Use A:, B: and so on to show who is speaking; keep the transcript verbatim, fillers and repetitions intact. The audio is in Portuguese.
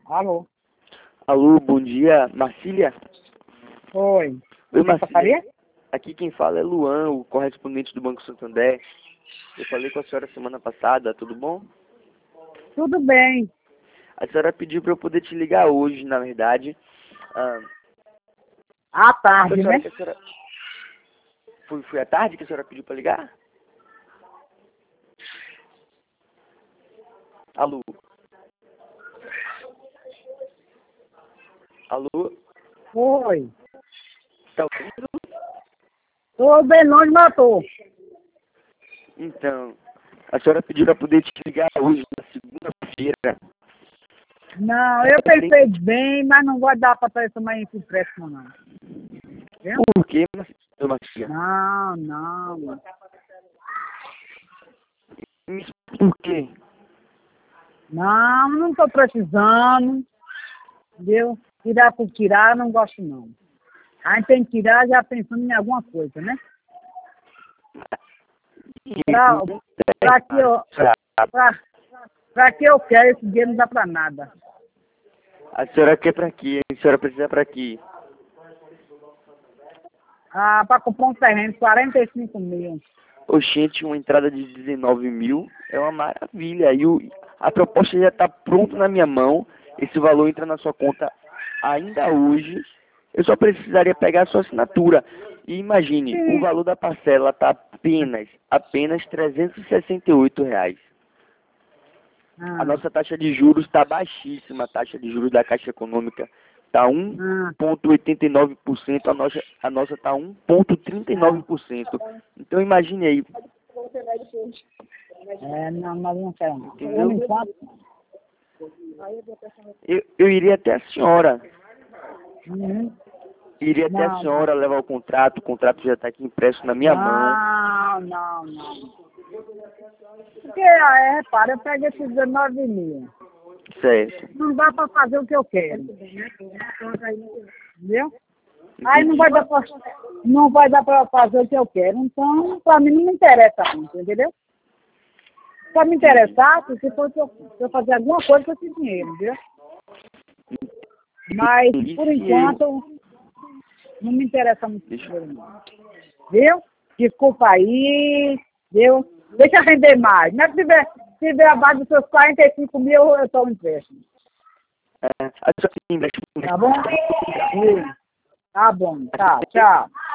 A: Alô?
B: Alô, bom dia, Marcília?
A: Oi.
B: Oi,
A: Você passaria?
B: Marcília. Aqui quem fala é Luan, o correspondente do Banco Santander. Eu falei com a senhora semana passada, tudo bom?
A: Tudo bem.
B: A senhora pediu para eu poder te ligar hoje, na verdade. Ah,
A: À
B: foi,
A: tarde,
B: a senhora
A: né?
B: que a senhora... foi, foi à tarde que a senhora pediu para ligar? Alô? Alô?
A: Oi.
B: Tá ouvindo?
A: Tô bem longe, mas tô.
B: Então, a senhora pediu para poder te ligar hoje, na segunda-feira.
A: Não, eu pensei bem, mas não vou dar para trazer mais esse empréstimo, não. Viu?
B: Por quê, Marcília?
A: Não, não.
B: Me explica por quê?
A: Não, não tô precisando. Entendeu? Tirar por tirar, não gosto, não. A gente tem que tirar já pensando em alguma coisa, né? Pra, pra que eu... Pra, pra que eu quero esse dinheiro não dá pra nada.
B: A senhora quer pra quê? A senhora precisa pra quê?
A: Ah, para comprar um terreno, quarenta e cinco mil.
B: Oxente, uma entrada de dezenove mil é uma maravilha. E o, a proposta já está pronta na minha mão. Esse valor entra na sua conta ainda hoje. Eu só precisaria pegar a sua assinatura. E imagine, o
A: Sim.
B: valor da parcela está apenas, apenas trezentos e sessenta e oito reais. A
A: Ah,
B: nossa taxa de juros está baixíssima, a taxa de juros da Caixa Econômica está um
A: ah,
B: vírgula oitenta e nove por cento, a nossa a nossa está um vírgula trinta e nove por cento. Então imagine aí,
A: é, não, mas não quero. Não. Por
B: entendeu?
A: enquanto,
B: Eu, eu iria até a senhora,
A: uhum.
B: iria até a
A: Não,
B: senhora levar o contrato, o contrato já está aqui impresso na minha mão,
A: não, não, não. Porque, é, repara, eu pego esses dezenove mil.
B: certo?
A: Não dá para fazer o que eu quero. Entendeu? Aí não vai dar pra, não vai dar para fazer o que eu quero. Então, para mim não me interessa muito, entendeu? Para me interessar, se fosse eu, se eu fazer alguma coisa com esse dinheiro, viu? Mas,
B: E
A: por
B: se eu,
A: enquanto, não me interessa muito esse
B: deixa,
A: dinheiro, não. Viu? Desculpa aí, viu? Deixa render mais. Mas se tiver, se tiver abaixo dos seus quarenta e cinco mil, eu estou em empréstimo.
B: é, a senhora tem
A: Tá bom? Sim. Tá bom. Tá. Tchau.